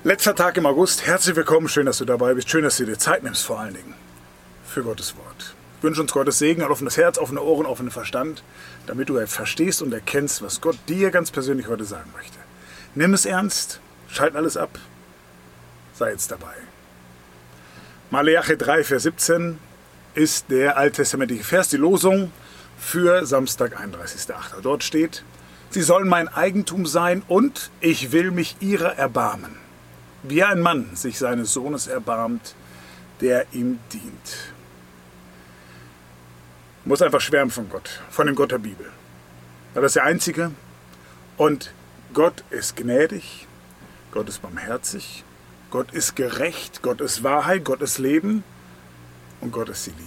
Letzter Tag im August. Herzlich willkommen. Schön, dass du dabei bist. Schön, dass du dir Zeit nimmst, vor allen Dingen für Gottes Wort. Ich wünsche uns Gottes Segen, ein offenes Herz, offene Ohren, offenen Verstand, damit du verstehst und erkennst, was Gott dir ganz persönlich heute sagen möchte. Nimm es ernst, schalt alles ab, sei jetzt dabei. Maleachi 3, Vers 17 ist der alttestamentliche Vers, die Losung für Samstag, 31.8. Dort steht: Sie sollen mein Eigentum sein und ich will mich ihrer erbarmen, wie ein Mann sich seines Sohnes erbarmt, der ihm dient. Man muss einfach schwärmen von Gott, von dem Gott der Bibel. Das ist der Einzige. Und Gott ist gnädig, Gott ist barmherzig, Gott ist gerecht, Gott ist Wahrheit, Gott ist Leben und Gott ist die Liebe.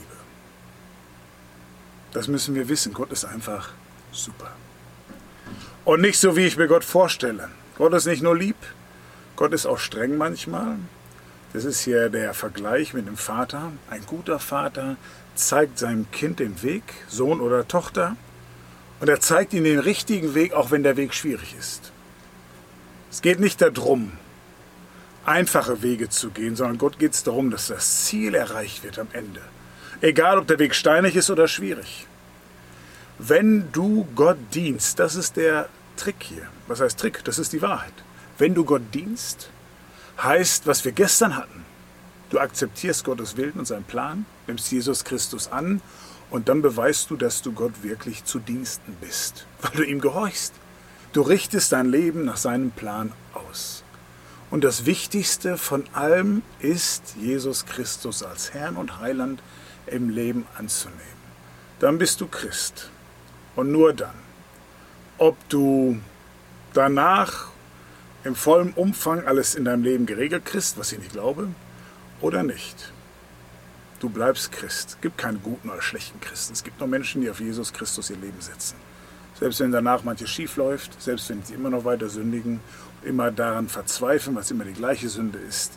Das müssen wir wissen. Gott ist einfach super. Und nicht so, wie ich mir Gott vorstelle. Gott ist nicht nur lieb, Gott ist auch streng manchmal. Das ist hier der Vergleich mit dem Vater. Ein guter Vater zeigt seinem Kind den Weg, Sohn oder Tochter. Und er zeigt ihm den richtigen Weg, auch wenn der Weg schwierig ist. Es geht nicht darum, einfache Wege zu gehen, sondern Gott geht es darum, dass das Ziel erreicht wird am Ende. Egal, ob der Weg steinig ist oder schwierig. Wenn du Gott dienst, das ist der Trick hier. Was heißt Trick? Das ist die Wahrheit. Wenn du Gott dienst, heißt, was wir gestern hatten, du akzeptierst Gottes Willen und seinen Plan, nimmst Jesus Christus an und dann beweist du, dass du Gott wirklich zu Diensten bist, weil du ihm gehorchst. Du richtest dein Leben nach seinem Plan aus. Und das Wichtigste von allem ist, Jesus Christus als Herrn und Heiland im Leben anzunehmen. Dann bist du Christ. Und nur dann. Ob du danach im vollen Umfang alles in deinem Leben geregelt kriegst, was ich nicht glaube, oder nicht. Du bleibst Christ. Es gibt keine guten oder schlechten Christen. Es gibt nur Menschen, die auf Jesus Christus ihr Leben setzen. Selbst wenn danach manches schief läuft, selbst wenn sie immer noch weiter sündigen und immer daran verzweifeln, was immer die gleiche Sünde ist.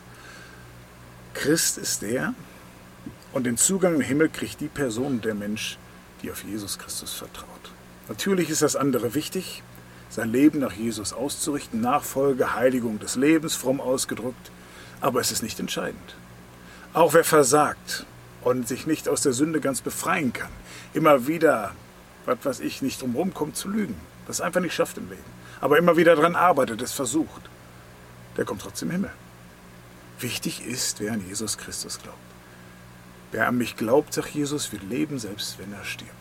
Christ ist der, und den Zugang im Himmel kriegt die Person, der Mensch, die auf Jesus Christus vertraut. Natürlich ist das andere wichtig, sein Leben nach Jesus auszurichten, Nachfolge, Heiligung des Lebens, fromm ausgedrückt, aber es ist nicht entscheidend. Auch wer versagt und sich nicht aus der Sünde ganz befreien kann, immer wieder, was weiß ich, nicht drumherum kommt zu lügen, das einfach nicht schafft im Leben, aber immer wieder daran arbeitet, es versucht, der kommt trotzdem im Himmel. Wichtig ist, wer an Jesus Christus glaubt. Wer an mich glaubt, sagt Jesus, wird leben, selbst wenn er stirbt.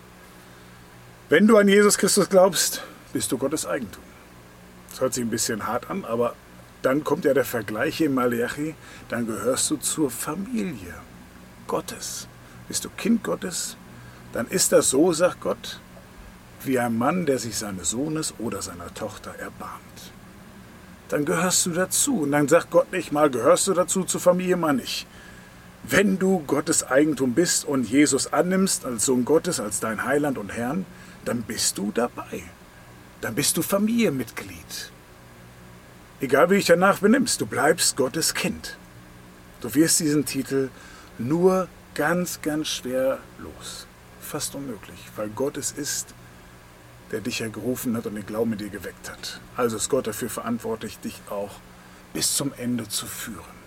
Wenn du an Jesus Christus glaubst, bist du Gottes Eigentum. Das hört sich ein bisschen hart an, aber dann kommt ja der Vergleich in Maleachi, dann gehörst du zur Familie Gottes. Bist du Kind Gottes, dann ist das so, sagt Gott, wie ein Mann, der sich seines Sohnes oder seiner Tochter erbarmt. Dann gehörst du dazu. Und dann sagt Gott nicht mal, gehörst du dazu, zur Familie mal nicht. Wenn du Gottes Eigentum bist und Jesus annimmst als Sohn Gottes, als dein Heiland und Herrn, dann bist du dabei. Dann bist du Familienmitglied. Egal wie dich danach benimmst, du bleibst Gottes Kind. Du wirst diesen Titel nur ganz, ganz schwer los. Fast unmöglich, weil Gott es ist, der dich ja gerufen hat und den Glauben in dir geweckt hat. Also ist Gott dafür verantwortlich, dich auch bis zum Ende zu führen.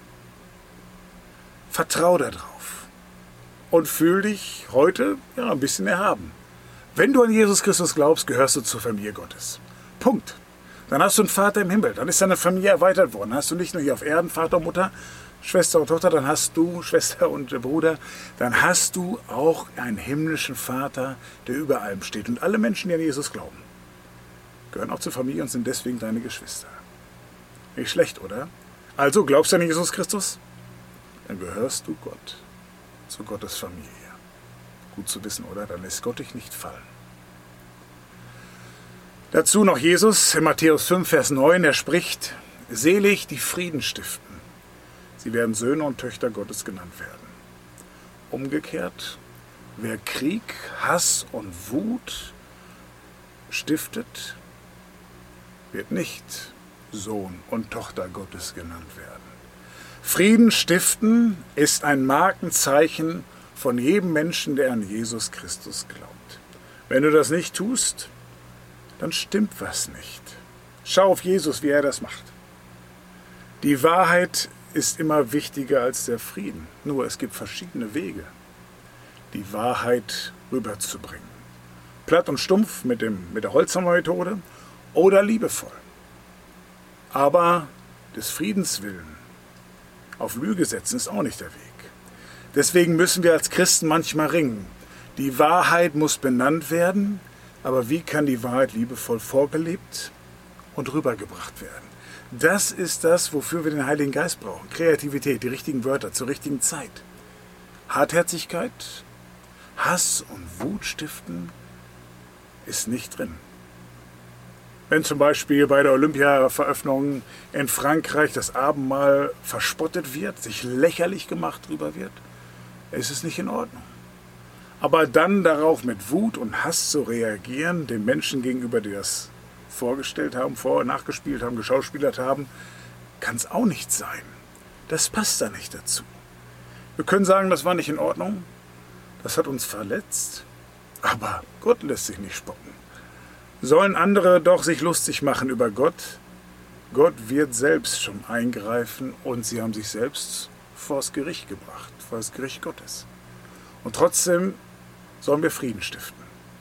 Vertrau darauf und fühl dich heute ein bisschen erhaben. Wenn du an Jesus Christus glaubst, gehörst du zur Familie Gottes. Punkt. Dann hast du einen Vater im Himmel. Dann ist deine Familie erweitert worden. Dann hast du nicht nur hier auf Erden Vater und Mutter, Schwester und Tochter, dann hast du Schwester und Bruder. Dann hast du auch einen himmlischen Vater, der über allem steht. Und alle Menschen, die an Jesus glauben, gehören auch zur Familie und sind deswegen deine Geschwister. Nicht schlecht, oder? Also, glaubst du an Jesus Christus? Dann gehörst du Gott, zu Gottes Familie. Gut zu wissen, oder? Dann lässt Gott dich nicht fallen. Dazu noch Jesus in Matthäus 5, Vers 9, er spricht: Selig, die Frieden stiften. Sie werden Söhne und Töchter Gottes genannt werden. Umgekehrt, wer Krieg, Hass und Wut stiftet, wird nicht Sohn und Tochter Gottes genannt werden. Frieden stiften ist ein Markenzeichen von jedem Menschen, der an Jesus Christus glaubt. Wenn du das nicht tust, dann stimmt was nicht. Schau auf Jesus, wie er das macht. Die Wahrheit ist immer wichtiger als der Frieden. Nur es gibt verschiedene Wege, die Wahrheit rüberzubringen. Platt und stumpf mit der Holzhammer-Methode oder liebevoll. Aber des Friedens willen auf Lüge setzen ist auch nicht der Weg. Deswegen müssen wir als Christen manchmal ringen. Die Wahrheit muss benannt werden, aber wie kann die Wahrheit liebevoll vorgelebt und rübergebracht werden? Das ist das, wofür wir den Heiligen Geist brauchen. Kreativität, die richtigen Wörter zur richtigen Zeit. Hartherzigkeit, Hass und Wut stiften ist nicht drin. Wenn zum Beispiel bei der Olympia-Veröffnung in Frankreich das Abendmahl verspottet wird, sich lächerlich gemacht drüber wird, ist es nicht in Ordnung. Aber dann darauf mit Wut und Hass zu reagieren, den Menschen gegenüber, die das vorgestellt haben, nachgespielt haben, geschauspielert haben, kann es auch nicht sein. Das passt da nicht dazu. Wir können sagen, das war nicht in Ordnung, das hat uns verletzt, aber Gott lässt sich nicht spotten. Sollen andere doch sich lustig machen über Gott? Gott wird selbst schon eingreifen und sie haben sich selbst vors Gericht gebracht, vor das Gericht Gottes. Und trotzdem sollen wir Frieden stiften.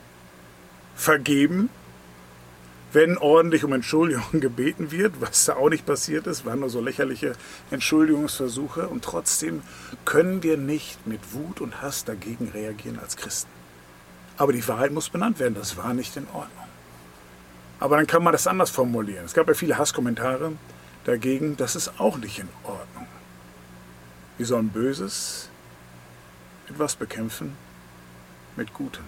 Vergeben, wenn ordentlich um Entschuldigung gebeten wird, was da auch nicht passiert ist, waren nur so lächerliche Entschuldigungsversuche. Und trotzdem können wir nicht mit Wut und Hass dagegen reagieren als Christen. Aber die Wahrheit muss benannt werden, das war nicht in Ordnung. Aber dann kann man das anders formulieren. Es gab ja viele Hasskommentare dagegen, das ist auch nicht in Ordnung. Wir sollen Böses mit was bekämpfen? Mit Gutem.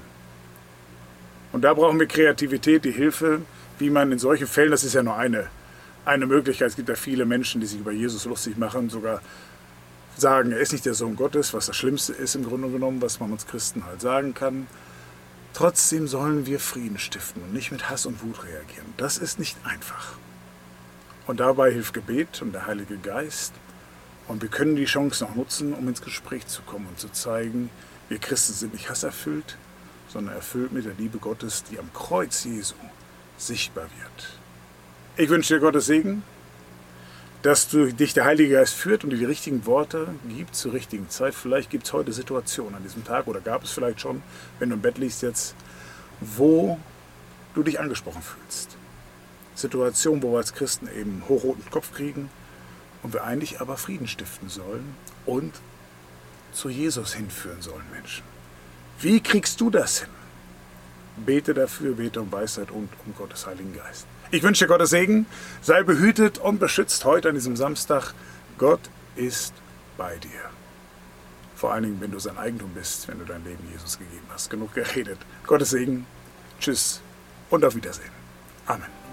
Und da brauchen wir Kreativität, die Hilfe, wie man in solchen Fällen, das ist ja nur eine Möglichkeit, es gibt ja viele Menschen, die sich über Jesus lustig machen, sogar sagen, er ist nicht der Sohn Gottes, was das Schlimmste ist im Grunde genommen, was man uns Christen halt sagen kann. Trotzdem sollen wir Frieden stiften und nicht mit Hass und Wut reagieren. Das ist nicht einfach. Und dabei hilft Gebet und der Heilige Geist. Und wir können die Chance noch nutzen, um ins Gespräch zu kommen und zu zeigen, wir Christen sind nicht hasserfüllt, sondern erfüllt mit der Liebe Gottes, die am Kreuz Jesu sichtbar wird. Ich wünsche dir Gottes Segen, dass dich der Heilige Geist führt und dir die richtigen Worte gibt zur richtigen Zeit. Vielleicht gibt es heute Situationen an diesem Tag oder gab es vielleicht schon, wenn du im Bett liegst jetzt, wo du dich angesprochen fühlst. Situationen, wo wir als Christen eben hochroten Kopf kriegen und wir eigentlich aber Frieden stiften sollen und zu Jesus hinführen sollen, Menschen. Wie kriegst du das hin? Bete dafür, bete um Weisheit und um Gottes Heiligen Geist. Ich wünsche dir Gottes Segen, sei behütet und beschützt heute an diesem Samstag. Gott ist bei dir. Vor allen Dingen, wenn du sein Eigentum bist, wenn du dein Leben Jesus gegeben hast. Genug geredet. Gottes Segen, tschüss und auf Wiedersehen. Amen.